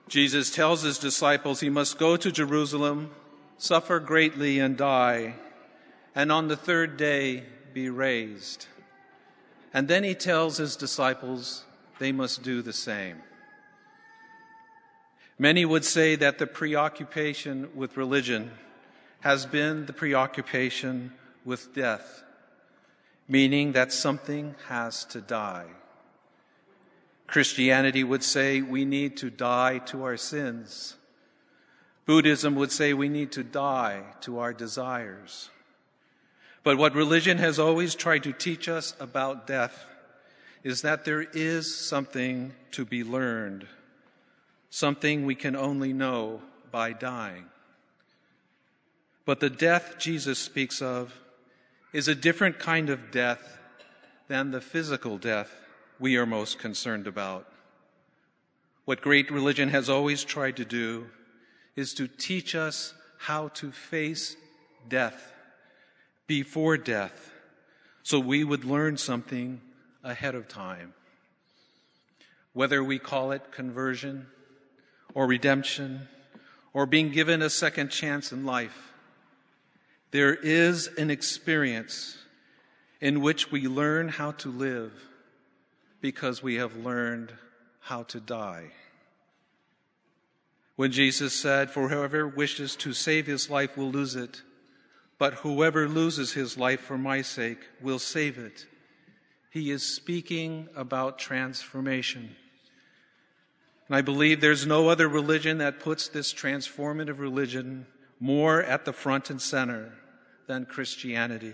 Jesus tells his disciples he must go to Jerusalem, suffer greatly and die, and on the third day be raised. And then he tells his disciples they must do the same. Many would say that the preoccupation with religion has been the preoccupation with death, meaning that something has to die. Christianity would say we need to die to our sins. Buddhism would say we need to die to our desires. But what religion has always tried to teach us about death is that there is something to be learned, something we can only know by dying. But the death Jesus speaks of is a different kind of death than the physical death we are most concerned about. What great religion has always tried to do is to teach us how to face death before death, so we would learn something ahead of time. Whether we call it conversion or redemption or being given a second chance in life, there is an experience in which we learn how to live because we have learned how to die. When Jesus said, "For whoever wishes to save his life will lose it, but whoever loses his life for my sake will save it," he is speaking about transformation. And I believe there's no other religion that puts this transformative religion more at the front and center than Christianity.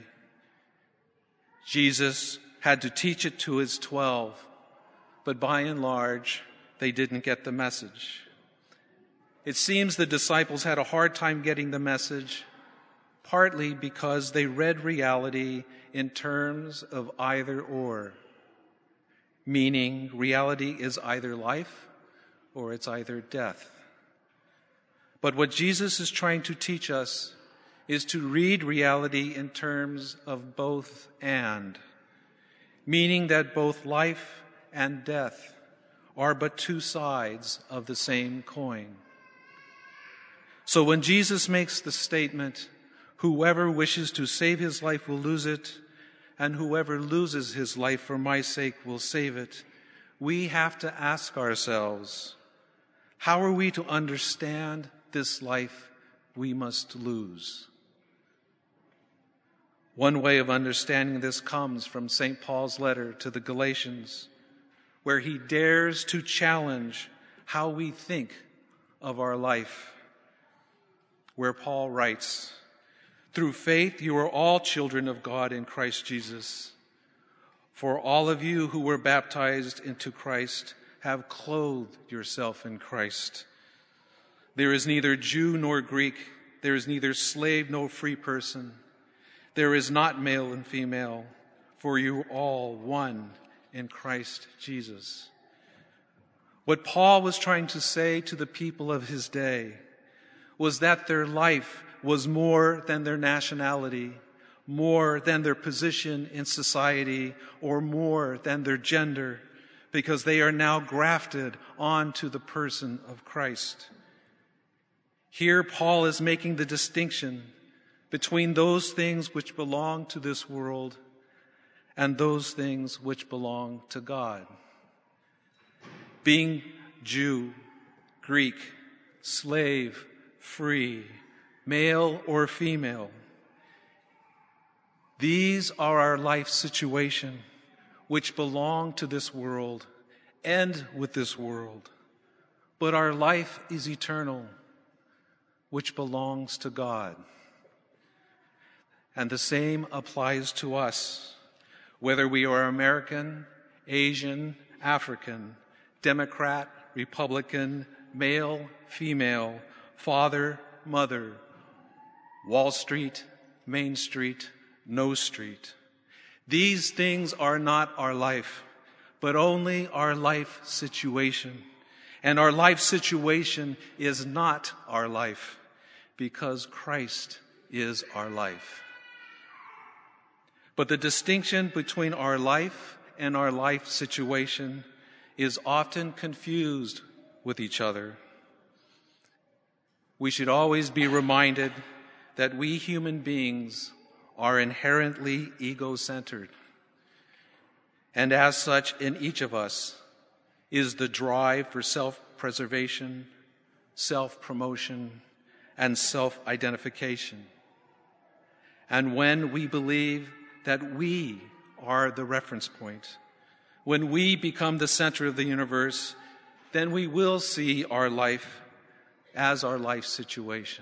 Jesus had to teach it to his 12, but by and large, they didn't get the message. It seems the disciples had a hard time getting the message, partly because they read reality in terms of either or, meaning reality is either life or it's either death. But what Jesus is trying to teach us is to read reality in terms of both and, meaning that both life and death are but two sides of the same coin. So when Jesus makes the statement, "Whoever wishes to save his life will lose it, and whoever loses his life for my sake will save it," we have to ask ourselves, how are we to understand this life we must lose? One way of understanding this comes from St. Paul's letter to the Galatians, where he dares to challenge how we think of our life, where Paul writes, "Through faith you are all children of God in Christ Jesus. For all of you who were baptized into Christ have clothed yourself in Christ. There is neither Jew nor Greek, there is neither slave nor free person. There is not male and female, for you are all one in Christ Jesus." What Paul was trying to say to the people of his day was that their life was more than their nationality, more than their position in society, or more than their gender, because they are now grafted onto the person of Christ. Here Paul is making the distinction between those things which belong to this world and those things which belong to God. Being Jew, Greek, slave, free, male or female, these are our life situation which belong to this world, end with this world. But our life is eternal, which belongs to God. And the same applies to us, whether we are American, Asian, African, Democrat, Republican, male, female, father, mother, Wall Street, Main Street, no street. These things are not our life, but only our life situation. And our life situation is not our life, because Christ is our life. But the distinction between our life and our life situation is often confused with each other. We should always be reminded that we human beings are inherently ego-centered. And as such, in each of us is the drive for self-preservation, self-promotion, and self-identification. And when we believe that we are the reference point, when we become the center of the universe, then we will see our life as our life situation.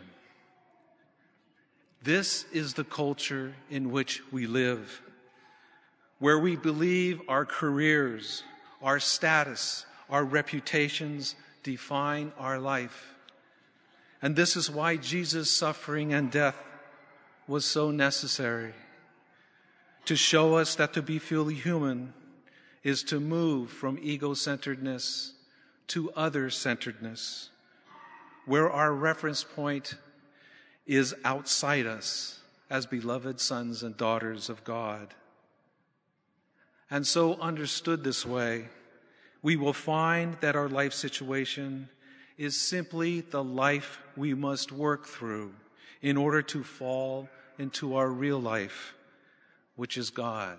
This is the culture in which we live, where we believe our careers, our status, our reputations define our life. And this is why Jesus' suffering and death was so necessary, to show us that to be fully human is to move from ego-centeredness to other-centeredness, where our reference point is outside us as beloved sons and daughters of God. And so, understood this way, we will find that our life situation is simply the life we must work through in order to fall into our real life, which is God.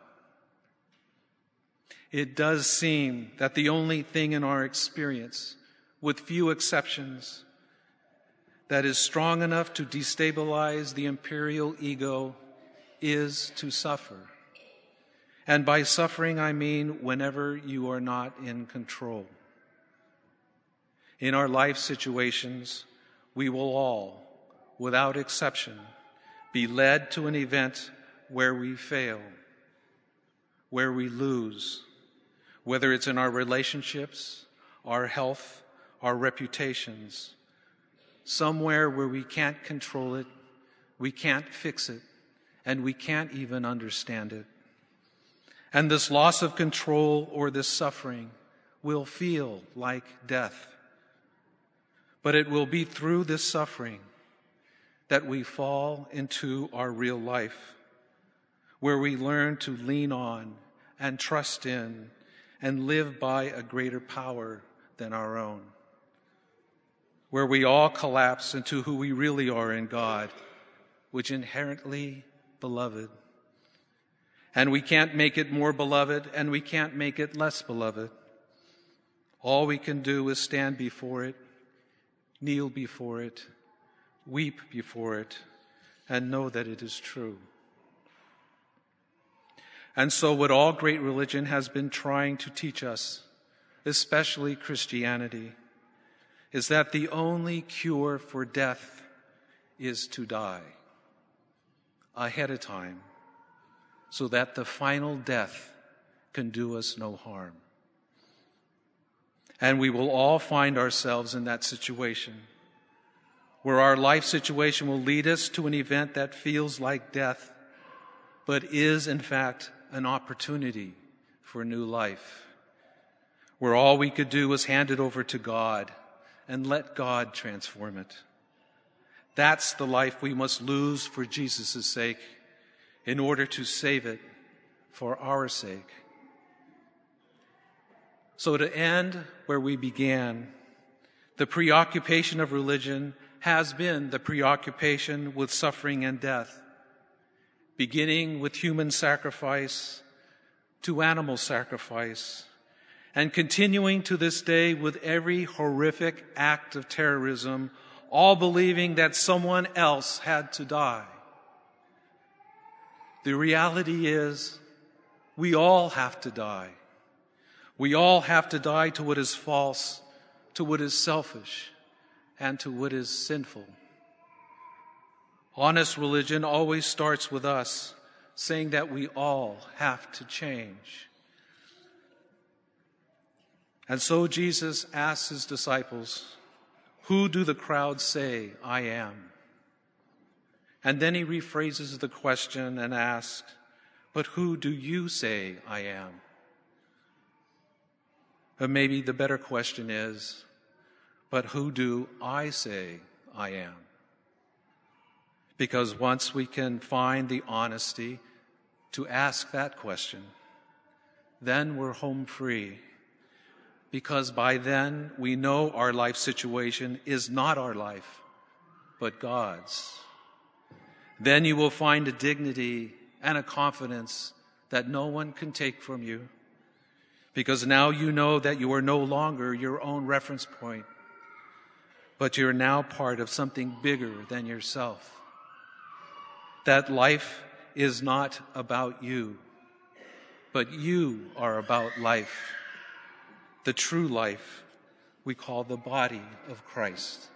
It does seem that the only thing in our experience, with few exceptions, that is strong enough to destabilize the imperial ego is to suffer. And by suffering, I mean whenever you are not in control. In our life situations, we will all, without exception, be led to an event where we fail, where we lose, whether it's in our relationships, our health, our reputations, somewhere where we can't control it, we can't fix it, and we can't even understand it. And this loss of control or this suffering will feel like death. But it will be through this suffering that we fall into our real life, where we learn to lean on and trust in and live by a greater power than our own, where we all collapse into who we really are in God, which inherently beloved. And we can't make it more beloved, and we can't make it less beloved. All we can do is stand before it, kneel before it, weep before it, and know that it is true. And so what all great religion has been trying to teach us, especially Christianity, is that the only cure for death is to die ahead of time, so that the final death can do us no harm. And we will all find ourselves in that situation, where our life situation will lead us to an event that feels like death, but is in fact an opportunity for new life, where all we could do was hand it over to God and let God transform it. That's the life we must lose for Jesus' sake, in order to save it for our sake. So to end where we began, the preoccupation of religion has been the preoccupation with suffering and death, beginning with human sacrifice to animal sacrifice, and continuing to this day with every horrific act of terrorism, all believing that someone else had to die. The reality is, we all have to die. We all have to die to what is false, to what is selfish, and to what is sinful. Honest religion always starts with us, saying that we all have to change. And so Jesus asks his disciples, "Who do the crowd say I am?" And then he rephrases the question and asks, "But who do you say I am?" But maybe the better question is, "But who do I say I am?" Because once we can find the honesty to ask that question, then we're home free. Because by then we know our life situation is not our life, but God's. Then you will find a dignity and a confidence that no one can take from you, because now you know that you are no longer your own reference point, but you're now part of something bigger than yourself. That life is not about you, but you are about life, the true life we call the body of Christ.